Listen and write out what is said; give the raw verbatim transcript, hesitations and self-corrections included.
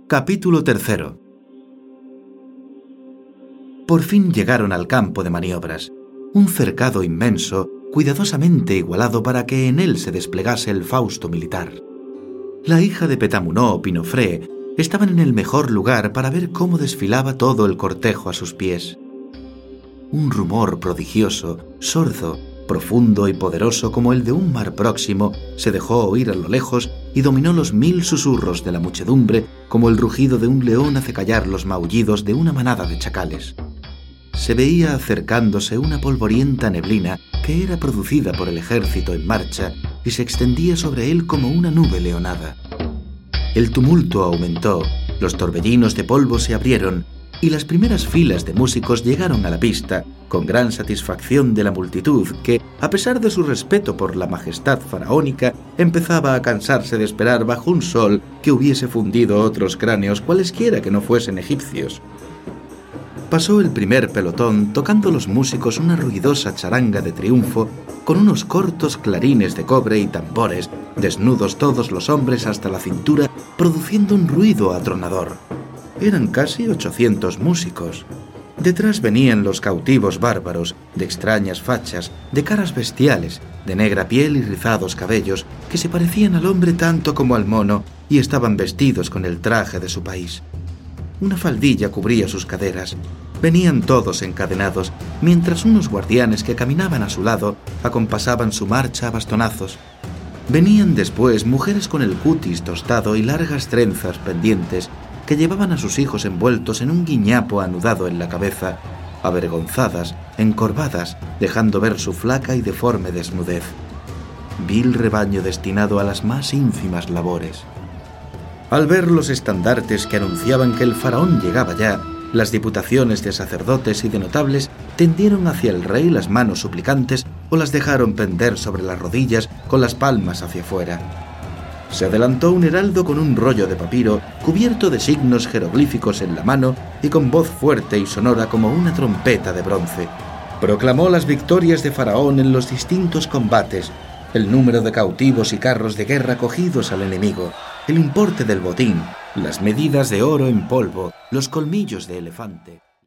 Capítulo tercero. Por fin llegaron al campo de maniobras, un cercado inmenso, cuidadosamente igualado para que en él se desplegase el fausto militar. La hija de Petamounoph, Pinofré, estaban en el mejor lugar para ver cómo desfilaba todo el cortejo a sus pies. Un rumor prodigioso, sordo, profundo y poderoso como el de un mar próximo, se dejó oír a lo lejos y dominó los mil susurros de la muchedumbre como el rugido de un león hace callar los maullidos de una manada de chacales. Se veía acercándose una polvorienta neblina que era producida por el ejército en marcha y se extendía sobre él como una nube leonada. El tumulto aumentó, los torbellinos de polvo se abrieron y las primeras filas de músicos llegaron a la pista con gran satisfacción de la multitud que, a pesar de su respeto por la majestad faraónica, empezaba a cansarse de esperar bajo un sol que hubiese fundido otros cráneos cualesquiera que no fuesen egipcios. Pasó el primer pelotón tocando los músicos una ruidosa charanga de triunfo con unos cortos clarines de cobre y tambores, desnudos todos los hombres hasta la cintura, produciendo un ruido atronador. Eran casi ochocientos músicos. Detrás venían los cautivos bárbaros, de extrañas fachas, de caras bestiales, de negra piel y rizados cabellos, que se parecían al hombre tanto como al mono y estaban vestidos con el traje de su país. Una faldilla cubría sus caderas. Venían todos encadenados, mientras unos guardianes que caminaban a su lado acompasaban su marcha a bastonazos. Venían después mujeres con el cutis tostado y largas trenzas pendientes, que llevaban a sus hijos envueltos en un guiñapo anudado en la cabeza, avergonzadas, encorvadas, dejando ver su flaca y deforme desnudez. Vil rebaño destinado a las más ínfimas labores. Al ver los estandartes que anunciaban que el faraón llegaba ya, las diputaciones de sacerdotes y de notables tendieron hacia el rey las manos suplicantes o las dejaron pender sobre las rodillas con las palmas hacia afuera. Se adelantó un heraldo con un rollo de papiro cubierto de signos jeroglíficos en la mano y con voz fuerte y sonora como una trompeta de bronce. Proclamó las victorias de Faraón en los distintos combates, el número de cautivos y carros de guerra cogidos al enemigo, el importe del botín, las medidas de oro en polvo, los colmillos de elefante.